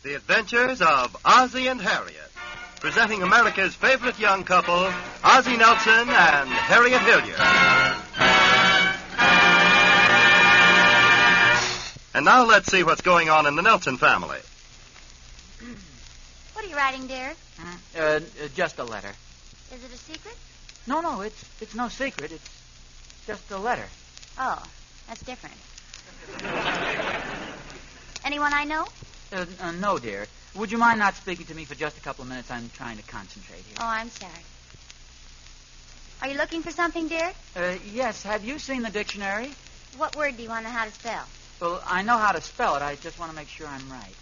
The Adventures of Ozzie and Harriet, presenting America's favorite young couple, Ozzie Nelson and Harriet Hilliard. And now let's see what's going on in the Nelson family. What are you writing, dear? Just a letter. Is it a secret? No, it's no secret. It's just a letter. Oh, that's different. Anyone I know? No, dear. Would you mind not speaking to me for just a couple of minutes? I'm trying to concentrate here. Oh, I'm sorry. Are you looking for something, dear? Yes. Have you seen the dictionary? What word do you want to know how to spell? Well, I know how to spell it. I just want to make sure I'm right.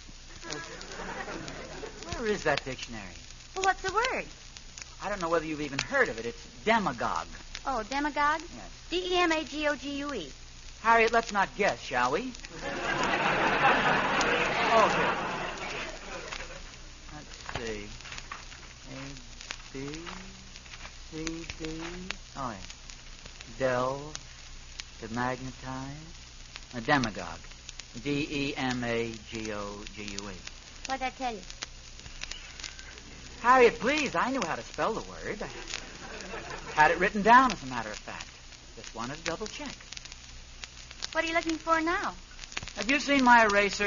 Where is that dictionary? Well, what's the word? I don't know whether you've even heard of it. It's demagogue. Oh, demagogue? Yes. D-E-M-A-G-O-G-U-E. Harriet, let's not guess, shall we? Oh, here. Let's see. A, B, C, D. Oh, yeah. Delve. Demagnetize. A demagogue. D-E-M-A-G-O-G-U-E. What'd that tell you? Harriet, please, I knew how to spell the word. I had it written down, as a matter of fact. Just wanted to double check. What are you looking for now? Have you seen my eraser?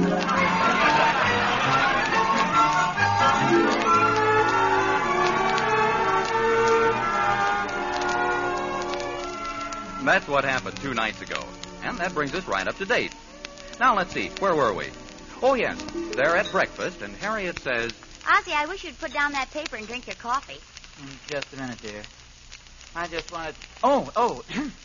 That's what happened 2 nights ago. And that brings us right up to date. Now, let's see. Where were we? Oh, yes. They're at breakfast, and Harriet says... Ozzie, I wish you'd put down that paper and drink your coffee. Just a minute, dear. I just wanted... Oh.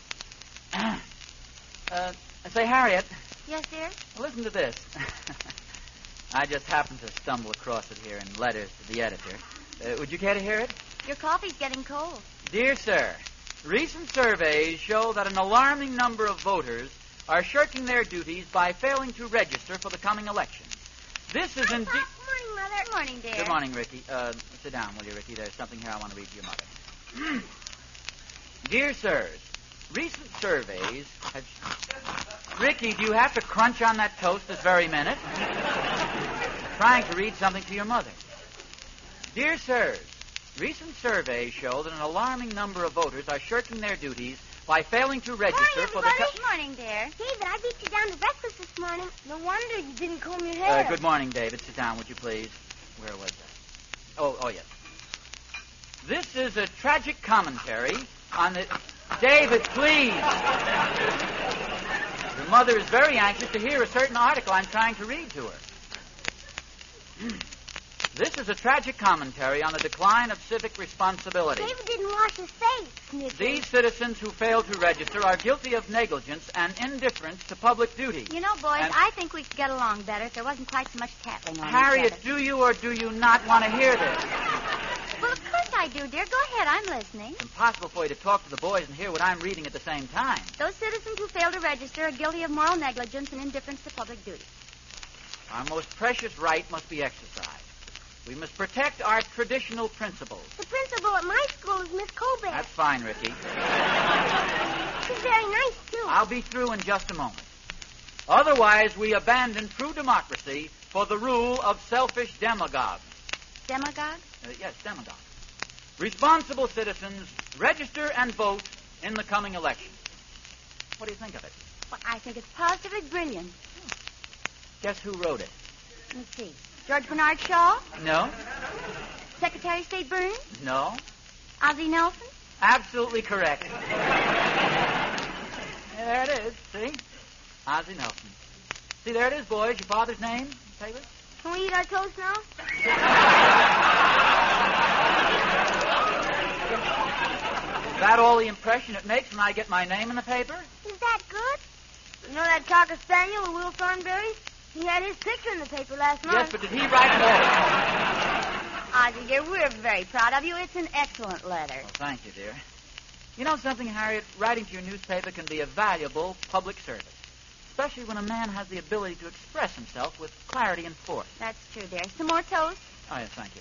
Say, Harriet. Yes, dear? Listen to this. I just happened to stumble across it here in letters to the editor. Would you care to hear it? Your coffee's getting cold. Dear sir, recent surveys show that an alarming number of voters are shirking their duties by failing to register for the coming elections. This is indeed... Good morning, Mother. Good morning, dear. Good morning, Ricky. Sit down, will you, Ricky? There's something here I want to read to your mother. Dear sirs, recent surveys have... Ricky, do you have to crunch on that toast this very minute? Trying to read something to your mother. Dear sirs, recent surveys show that an alarming number of voters are shirking their duties by failing to register for the... Good morning, dear. David, I beat you down to breakfast this morning. No wonder you didn't comb your hair. Good morning, David. Sit down, would you please? Where was that? Oh, yes. This is a tragic commentary on the... David, please! Your mother is very anxious to hear a certain article I'm trying to read to her. This is a tragic commentary on the decline of civic responsibility. David didn't wash his face, Snippy. These citizens who fail to register are guilty of negligence and indifference to public duty. You know, boys, I think we could get along better if there wasn't quite so much tattling on Harriet, each other. do you or do you not want to hear this? Well, of course I do, dear. Go ahead, I'm listening. It's impossible for you to talk to the boys and hear what I'm reading at the same time. Those citizens who fail to register are guilty of moral negligence and indifference to public duty. Our most precious right must be exercised. We must protect our traditional principles. The principal at my school is Miss Colbert. That's fine, Ricky. She's very nice, too. I'll be through in just a moment. Otherwise, we abandon true democracy for the rule of selfish demagogues. Demagogue? Yes, demagogues. Responsible citizens register and vote in the coming election. What do you think of it? Well, I think it's positively brilliant. Guess who wrote it? Let me see. George Bernard Shaw? No. Secretary of State Burns? No. Ozzie Nelson? Absolutely correct. There it is. See? Ozzie Nelson. See, there it is, boys. Your father's name, Taylor? Can we eat our toast now? Is that all the impression it makes when I get my name in the paper? Is that good? You know that Cocker Spaniel with Will Thornberry? He had his picture in the paper last month. Yes, but did he write it all? Ozzie, dear, we're very proud of you. It's an excellent letter. Well, thank you, dear. You know something, Harriet? Writing to your newspaper can be a valuable public service, especially when a man has the ability to express himself with clarity and force. That's true, dear. Some more toast? Oh, yes, thank you.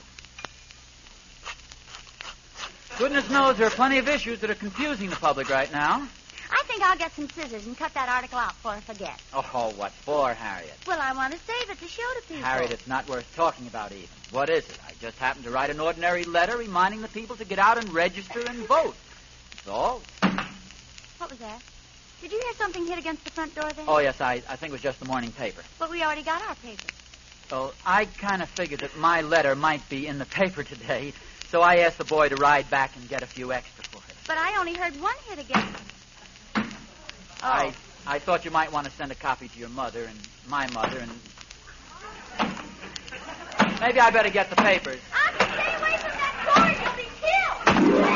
Goodness knows there are plenty of issues that are confusing the public right now. I think think I'll get some scissors and cut that article out before I forget. Oh, what for, Harriet? Well, I want to save it to show to people. Harriet, it's not worth talking about even. What is it? I just happened to write an ordinary letter reminding the people to get out and register and vote. That's all. What was that? Did you hear something hit against the front door there? Oh, yes, I think it was just the morning paper. But we already got our paper. Well, I kind of figured that my letter might be in the paper today, so I asked the boy to ride back and get a few extra for it. But I only heard one hit against. Oh. I thought you might want to send a copy to your mother and my mother, and maybe I better get the papers. Ozzy, stay away from that door. You'll be killed.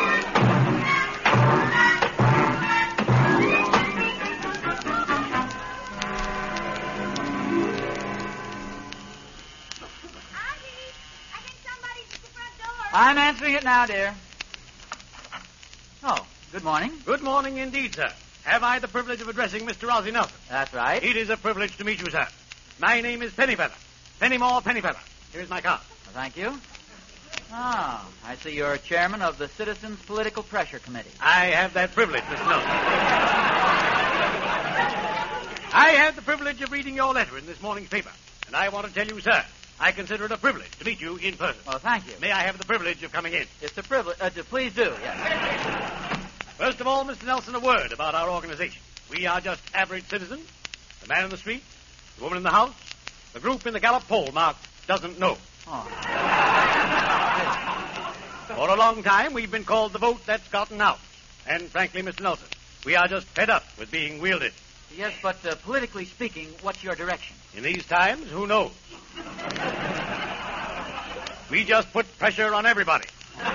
I'm answering it now, dear. Oh, good morning. Good morning indeed, sir. Have I the privilege of addressing Mr. Ozzie Nelson? That's right. It is a privilege to meet you, sir. My name is Pennyfeather. Pennymore Pennyfeather. Here's my card. Well, thank you. Ah, I see you're chairman of the Citizens Political Pressure Committee. I have that privilege, Mr. Nelson. I had the privilege of reading your letter in this morning's paper, and I want to tell you, sir, I consider it a privilege to meet you in person. Well, thank you. May I have the privilege of coming in? It's a privilege. Please do, yes. First of all, Mr. Nelson, a word about our organization. We are just average citizens. The man in the street, the woman in the house, the group in the Gallup poll marked doesn't know. Oh. For a long time, we've been called the vote that's gotten out. And frankly, Mr. Nelson, we are just fed up with being wielded. Yes, but politically speaking, what's your direction? In these times, who knows? We just put pressure on everybody.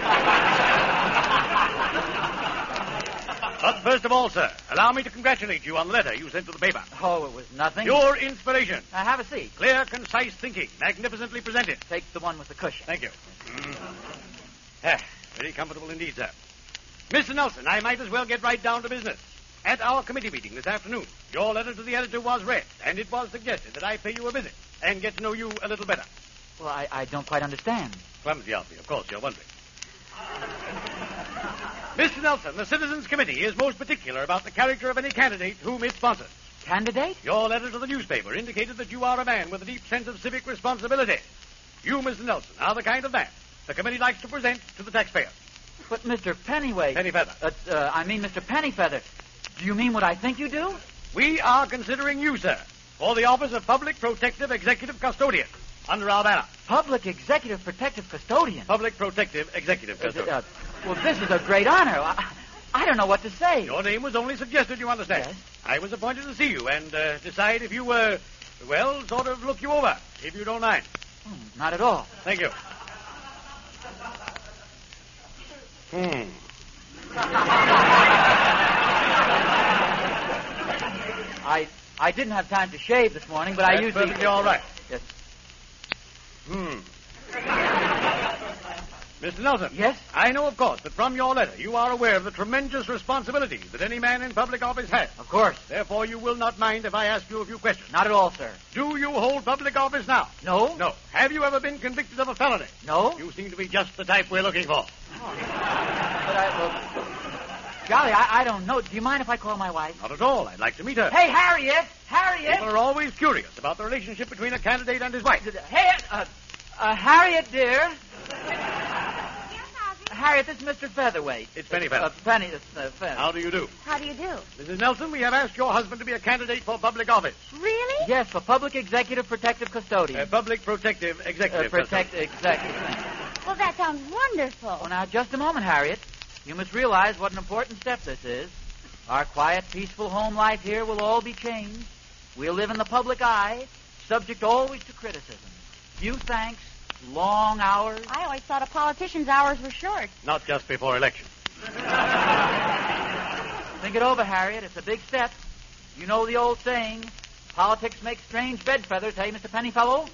But first of all, sir, allow me to congratulate you on the letter you sent to the paper. Oh, it was nothing. Your inspiration. Have a seat. Clear, concise thinking. Magnificently presented. Take the one with the cushion. Thank you. Very comfortable indeed, sir. Mr. Nelson, I might as well get right down to business. At our committee meeting this afternoon, your letter to the editor was read, and it was suggested that I pay you a visit and get to know you a little better. Well, I don't quite understand. Clumsy of me, of course, you're wondering. Mr. Nelson, the Citizens Committee is most particular about the character of any candidate whom it sponsors. Candidate? Your letter to the newspaper indicated that you are a man with a deep sense of civic responsibility. You, Mr. Nelson, are the kind of man the committee likes to present to the taxpayer. But Mr. Pennyway... Pennyfeather. Mr. Pennyfeather. Do you mean what I think you do? We are considering you, sir, for the office of Public Protective Executive Custodian under our banner. Public Executive Protective Custodian? Public Protective Executive Custodian. Well, this is a great honor. I don't know what to say. Your name was only suggested, you understand. Yes. I was appointed to see you and decide if you were, sort of look you over, if you don't mind. Not at all. Thank you. I didn't have time to shave this morning, but I usually... That's perfectly all right. Yes. Mr. Nelson. Yes? I know, of course, that from your letter you are aware of the tremendous responsibilities that any man in public office has. Of course. Therefore, you will not mind if I ask you a few questions. Not at all, sir. Do you hold public office now? No. No. Have you ever been convicted of a felony? No. You seem to be just the type we're looking for. Golly, I don't know. Do you mind if I call my wife? Not at all. I'd like to meet her. Hey, Harriet! Harriet! People are always curious about the relationship between a candidate and his wife. Hey, Harriet, dear. Yes, Ozzy? Harriet, this is Mr. Featherweight. It's Pennyfeather. Feather. How do you do? How do you do? Mrs. Nelson, we have asked your husband to be a candidate for public office. Really? Yes, for Public Executive Protective Custodian. Public Protective Executive Custodian. Executive. Well, that sounds wonderful. Well, now, just a moment, Harriet. You must realize what an important step this is. Our quiet, peaceful home life here will all be changed. We'll live in the public eye, subject always to criticism. Few thanks, long hours. I always thought a politician's hours were short. Not just before election. Think it over, Harriet. It's a big step. You know the old saying, politics make strange bedfeathers, hey, Mr. Pennyfellow?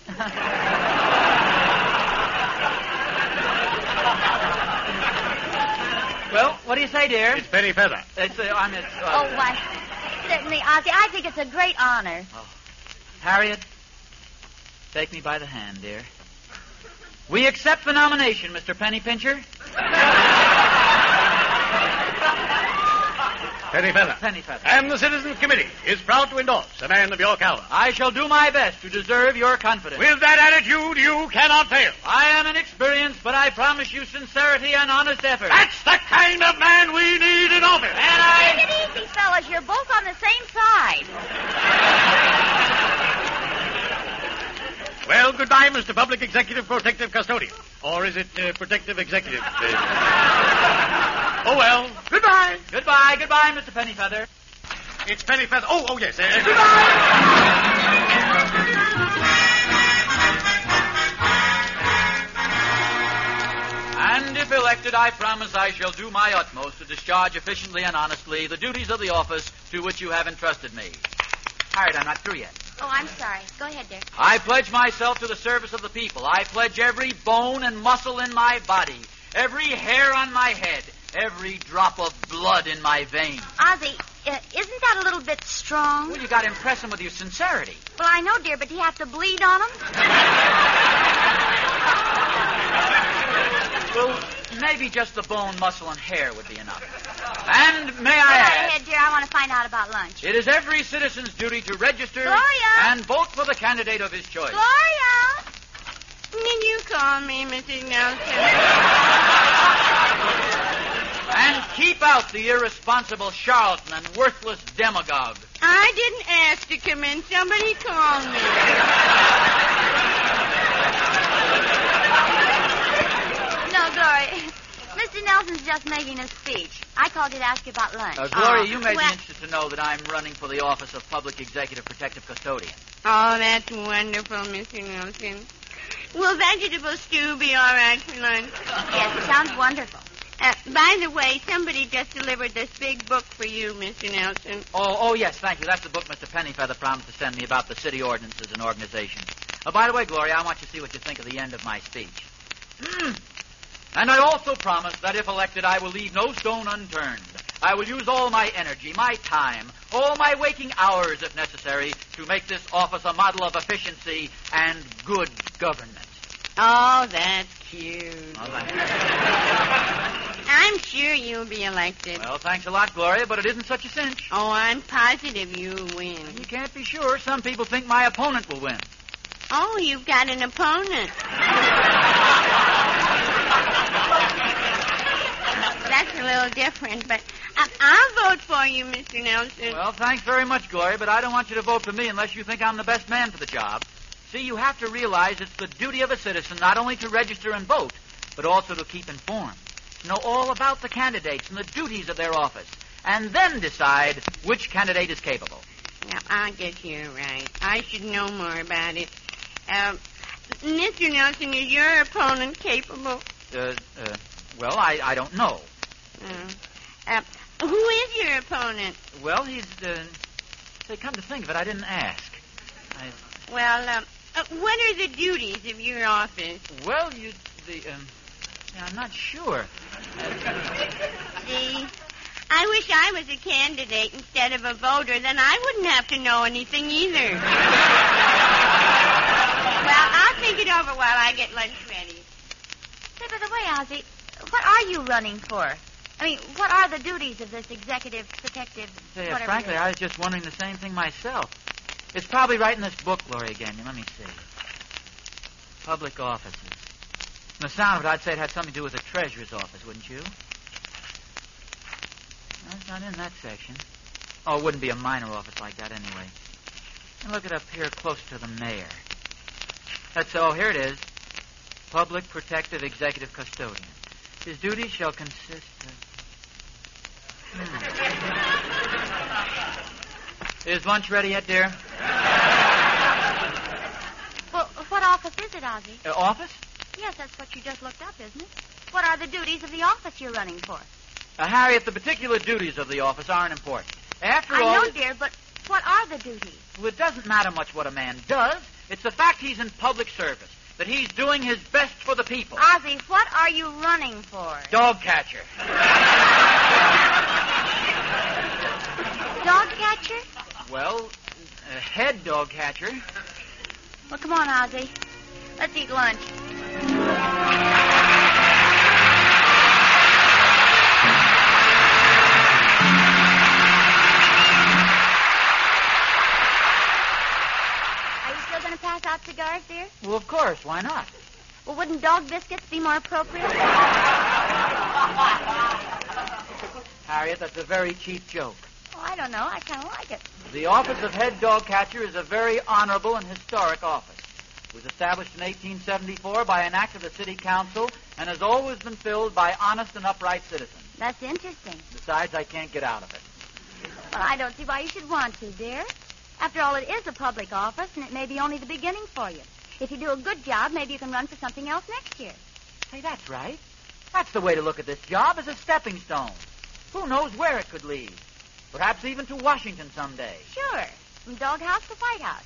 Well, what do you say, dear? It's Pennyfeather. Why, certainly, Ozzy. I think it's a great honor. Oh. Harriet, take me by the hand, dear. We accept the nomination, Mr. Penny Pincher. Pennyfeather. Pennyfeather. And the Citizens Committee is proud to endorse a man of your caliber. I shall do my best to deserve your confidence. With that attitude, you cannot fail. I am inexperienced, but I promise you sincerity and honest effort. That's the kind of man we need in office. And I... Take it easy, fellas. You're both on the same side. Well, goodbye, Mr. Public Executive Protective Custodian. Or is it Protective Executive? Oh, well. Goodbye. Goodbye, Mr. Pennyfeather. It's Pennyfeather. Oh, yes. Goodbye. And if elected, I promise I shall do my utmost to discharge efficiently and honestly the duties of the office to which you have entrusted me. Howard, I'm not through yet. Oh, I'm sorry. Go ahead, dear. I pledge myself to the service of the people. I pledge every bone and muscle in my body, every hair on my head, every drop of blood in my veins. Ozzie, isn't that a little bit strong? Well, you got to impress him with your sincerity. Well, I know, dear, but do you have to bleed on him? Well, maybe just the bone, muscle, and hair would be enough. And may I Go add... ahead, dear. I want to find out about lunch. It is every citizen's duty to register Gloria! and vote for the candidate of his choice. Gloria! Did you call me, Mrs. Nelson? And keep out the irresponsible charlatan and worthless demagogue. I didn't ask to come in. Somebody called me. No, Gloria. Mr. Nelson's just making a speech. I called you to ask you about lunch. Gloria, you may be well- interested to know that I'm running for the office of Public Executive Protective Custodian. Oh, that's wonderful, Mr. Nelson. Will vegetable stew be all right for lunch? Yes, it sounds wonderful. By the way, somebody just delivered this big book for you, Mr. Nelson. Oh, yes, thank you. That's the book Mr. Pennyfeather promised to send me about the city ordinances and organization. By the way, Gloria, I want you to see what you think of the end of my speech. And I also promise that if elected, I will leave no stone unturned. I will use all my energy, my time, all my waking hours, if necessary, to make this office a model of efficiency and good government. Oh, that's cute. Well, thank you. I'm sure you'll be elected. Well, thanks a lot, Gloria, but it isn't such a cinch. Oh, I'm positive you'll win. You can't be sure. Some people think my opponent will win. Oh, you've got an opponent. That's a little different, but I'll vote for you, Mr. Nelson. Well, thanks very much, Gloria, but I don't want you to vote for me unless you think I'm the best man for the job. See, you have to realize it's the duty of a citizen not only to register and vote, but also to keep informed. To know all about the candidates and the duties of their office, and then decide which candidate is capable. Now, I guess you're right. I should know more about it. Mr. Nelson, is your opponent capable? Well, I don't know. Who is your opponent? Well, he's, say, come to think of it, I didn't ask. Well, what are the duties of your office? Well, I'm not sure. See, I wish I was a candidate instead of a voter. Then I wouldn't have to know anything either. Well, I'll think it over while I get lunch ready. Say, by the way, Ozzie, what are you running for? I mean, what are the duties of this executive, protective, Say, whatever frankly, it is? I was just wondering the same thing myself. It's probably right in this book, Gloria Gagnon. Let me see. Public offices. From the sound of it, I'd say it had something to do with the treasurer's office, wouldn't you? No, it's not in that section. Oh, it wouldn't be a minor office like that anyway. And look it up here close to the mayor. Here it is. Public Protective Executive Custodian. His duties shall consist of... Is lunch ready yet, dear? Well, what office is it, Ozzie? Office? Yes, that's what you just looked up, isn't it? What are the duties of the office you're running for? Harriet, the particular duties of the office aren't important. After all... I know, dear, but what are the duties? Well, it doesn't matter much what a man does. It's the fact he's in public service, that he's doing his best for the people. Ozzie, what are you running for? Dog catcher. Dog catcher? Well, head dog catcher. Well, come on, Ozzie. Let's eat lunch. cigars, dear? Well, of course. Why not? Well, wouldn't dog biscuits be more appropriate? Harriet, that's a very cheap joke. Oh, I don't know. I kind of like it. The office of head dog catcher is a very honorable and historic office. It was established in 1874 by an act of the city council and has always been filled by honest and upright citizens. That's interesting. Besides, I can't get out of it. Well, I don't see why you should want to, dear. After all, it is a public office, and it may be only the beginning for you. If you do a good job, maybe you can run for something else next year. Hey, that's right. That's the way to look at this job, as a stepping stone. Who knows where it could lead? Perhaps even to Washington someday. Sure. From doghouse to White House.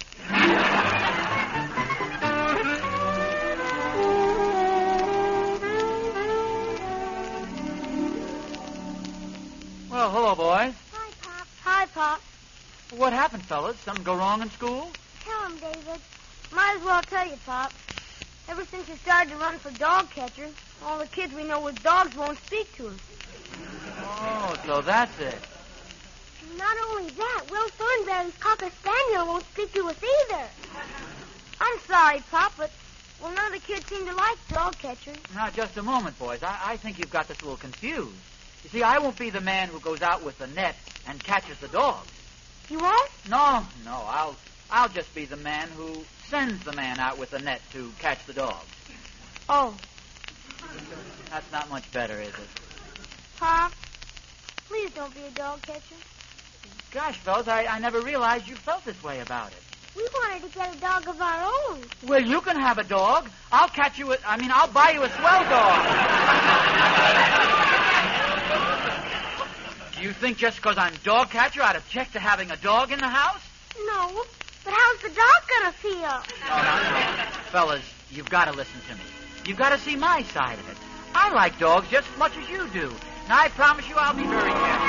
Well, hello, boys. Hi, Pop. Hi, Pop. What happened, fellas? Something go wrong in school? Tell him, David. Might as well tell you, Pop. Ever since you started to run for dog catcher, all the kids we know with dogs won't speak to him. Oh, so that's it. Not only that, Will Thornberry's Cocker Spaniel won't speak to us either. I'm sorry, Pop, but, well, none of the kids seem to like dog catchers. Now, just a moment, boys. I think you've got this a little confused. You see, I won't be the man who goes out with the net and catches the dogs. You won't? No, I'll just be the man who sends the man out with the net to catch the dogs. Oh. That's not much better, is it? Pop, please don't be a dog catcher. Gosh, fellas, I never realized you felt this way about it. We wanted to get a dog of our own. Well, you can have a dog. I'll buy you a swell dog. Do you think just because I'm dog catcher I'd object to having a dog in the house? No, but how's the dog gonna feel? No. Fellas, you've got to listen to me. You've got to see my side of it. I like dogs just as much as you do. And I promise you I'll be very careful.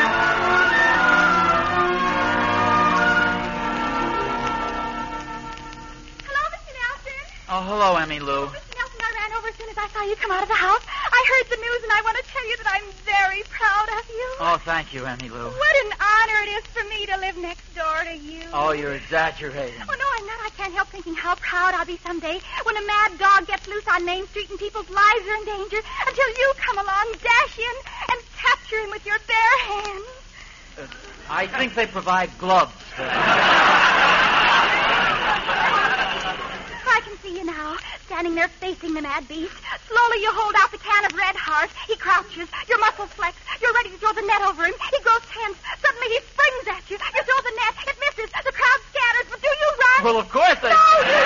Hello, Mr. Nelson. Oh, hello, Emmy Lou. Mr. Nelson, I ran over as soon as I saw you come out of the house. I heard the news, and I want to tell you that I'm very proud of you. Oh, thank you, Emmy Lou. What an honor it is for me to live next door to you. Oh, you're exaggerating. Oh, no, I'm not. I can't help thinking how proud I'll be someday when a mad dog gets loose on Main Street and people's lives are in danger until you come along, dash in, and capture him with your bare hands. I think they provide gloves for that. I can see you now, standing there facing the mad beast. Slowly you hold out the can of Red Heart. He crouches. Your muscles flex. You're ready to throw the net over him. He grows tense. Suddenly he springs at you. You throw the net. It misses. The crowd scatters. But do you run? Well, of course they...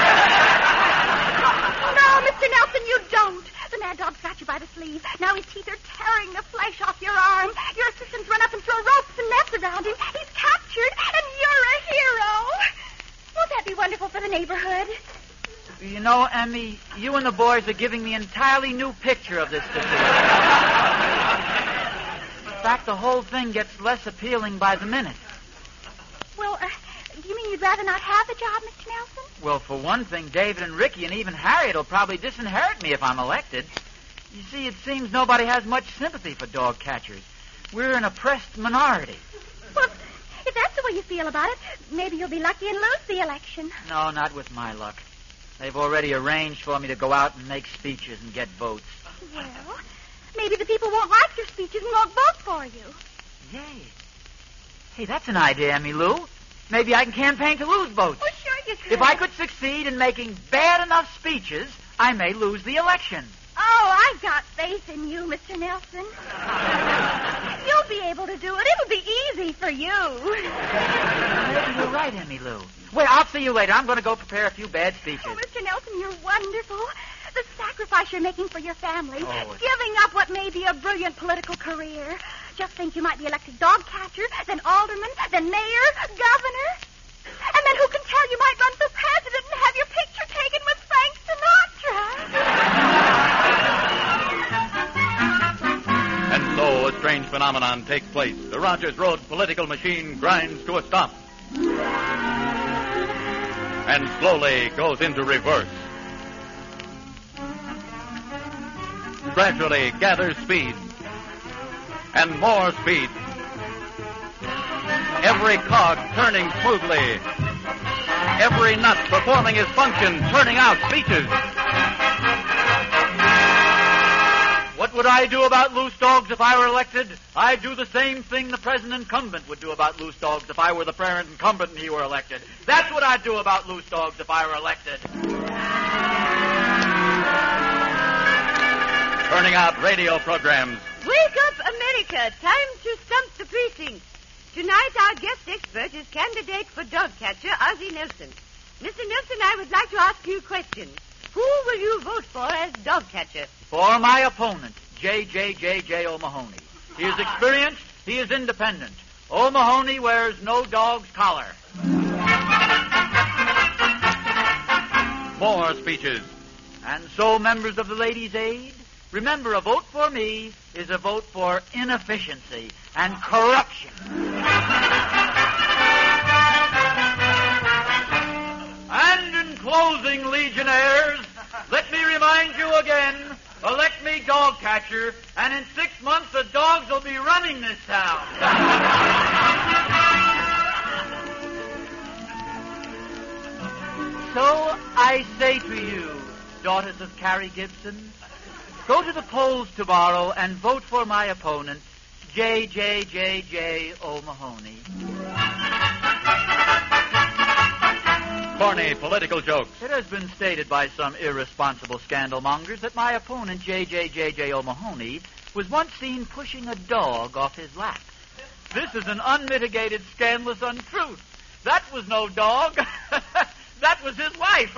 No, Mr. Nelson, you don't. The mad dog's got you by the sleeve. Now his teeth are tearing the flesh off your arm. Your assistants run up and throw ropes and nets around him. He's captured, and you're a hero. Won't that be wonderful for the neighborhood? You know, Emmy, you and the boys are giving me an entirely new picture of this situation. In fact, the whole thing gets less appealing by the minute. Well, do you mean you'd rather not have the job, Mr. Nelson? Well, for one thing, David and Ricky and even Harriet will probably disinherit me if I'm elected. You see, it seems nobody has much sympathy for dog catchers. We're an oppressed minority. Well, if that's the way you feel about it, maybe you'll be lucky and lose the election. No, not with my luck. They've already arranged for me to go out and make speeches and get votes. Well, maybe the people won't like your speeches and won't vote for you. Yay. Hey, that's an idea, Emmy Lou. Maybe I can campaign to lose votes. Well, sure you could. If I could succeed in making bad enough speeches, I may lose the election. Oh, I've got faith in you, Mr. Nelson. You'll be able to do it. It'll be easy for you. Maybe you're right, Emmy Lou. Well, I'll see you later. I'm going to go prepare a few bad speeches. Oh, Mr. Nelson, you're wonderful. The sacrifice you're making for your family. Oh, Giving up what may be a brilliant political career. Just think you might be elected dog catcher, then alderman, then mayor, governor. And then who can tell, you might run for president and have your picture taken with Frank Sinatra. And so a strange phenomenon takes place. The Rogers Road political machine grinds to a stop. And slowly goes into reverse. Gradually gathers speed. And more speed. Every cog turning smoothly. Every nut performing his function, turning out speeches. What would I do about loose dogs if I were elected? I'd do the same thing the present incumbent would do about loose dogs if I were the present incumbent and he were elected. That's what I'd do about loose dogs if I were elected. Turning out radio programs. Wake up, America. Time to stump the precinct. Tonight, our guest expert is candidate for dog catcher, Ozzie Nelson. Mr. Nelson, I would like to ask you a question. Who will you vote for as dog catcher? For my opponent, J. O'Mahony. He is experienced. He is independent. O'Mahony wears no dog's collar. More speeches. And so, members of the Ladies' Aid, remember, a vote for me is a vote for inefficiency and corruption. And in closing, Legionnaires, let me remind you again, elect me dog catcher, and in 6 months the dogs will be running this town. So I say to you, daughters of Carrie Gibson, go to the polls tomorrow and vote for my opponent, J. O'Mahony. Corny political jokes. It has been stated by some irresponsible scandalmongers that my opponent, J. O'Mahony, was once seen pushing a dog off his lap. This is an unmitigated, scandalous untruth. That was no dog. That was his wife.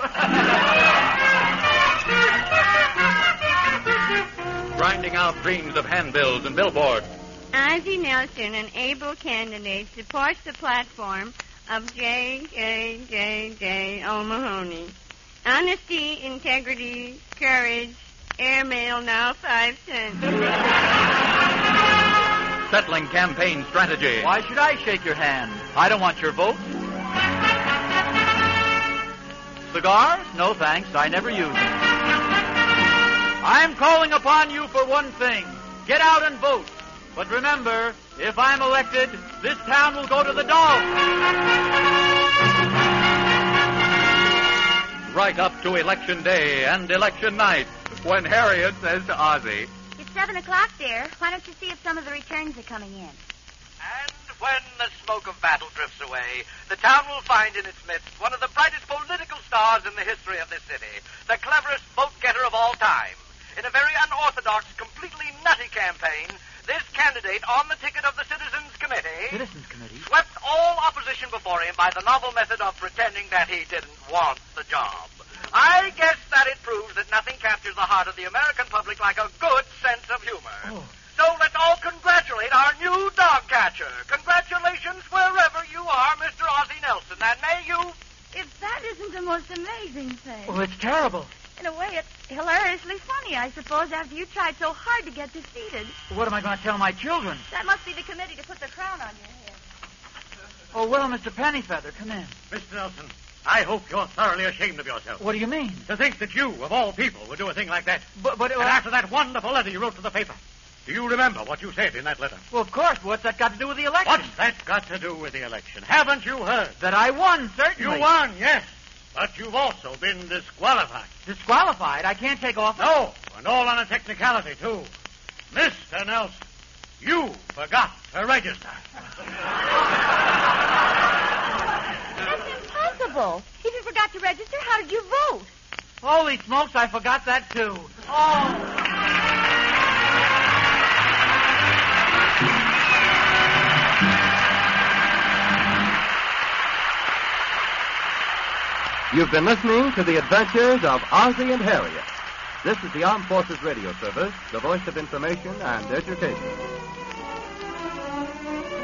Grinding out dreams of handbills and billboards. Ozzie Nelson, an able candidate, supports the platform of J. O'Mahony. Honesty, integrity, courage, airmail now 5 cents. Settling campaign strategy. Why should I shake your hand? I don't want your vote. Cigars? No, thanks. I never use them. I'm calling upon you for one thing. Get out and vote. But remember, if I'm elected, this town will go to the dogs. Right up to election day and election night, when Harriet says to Ozzie, It's 7 o'clock, dear. Why don't you see if some of the returns are coming in? And when the smoke of battle drifts away, the town will find in its midst one of the brightest political stars in the history of this city, the cleverest vote-getter of all time. In a very unorthodox, completely nutty campaign, this candidate on the ticket of the Citizens Committee... Citizens Committee? ...swept all opposition before him by the novel method of pretending that he didn't want the job. I guess that it proves that nothing captures the heart of the American public like a good sense of humor. Oh. So let's all congratulate our new dog catcher. Congratulations wherever you are, Mr. Ozzie Nelson, and may you... If that isn't the most amazing thing. Oh, it's terrible. In a way, it's hilariously funny, I suppose, after you tried so hard to get defeated. What am I going to tell my children? That must be the committee to put the crown on your head. Oh, well, Mr. Pennyfeather, come in. Mr. Nelson, I hope you're thoroughly ashamed of yourself. What do you mean? To think that you, of all people, would do a thing like that. But And after that wonderful letter you wrote to the paper. Do you remember what you said in that letter? Well, of course. What's that got to do with the election? What's that got to do with the election? Haven't you heard? That I won, certainly. You won, yes. But you've also been disqualified. Disqualified? I can't take office? No, and all on a technicality, too. Mr. Nelson, you forgot to register. That's impossible. If you forgot to register, how did you vote? Holy smokes, I forgot that, too. Oh. You've been listening to the adventures of Ozzie and Harriet. This is the Armed Forces Radio Service, the voice of information and education.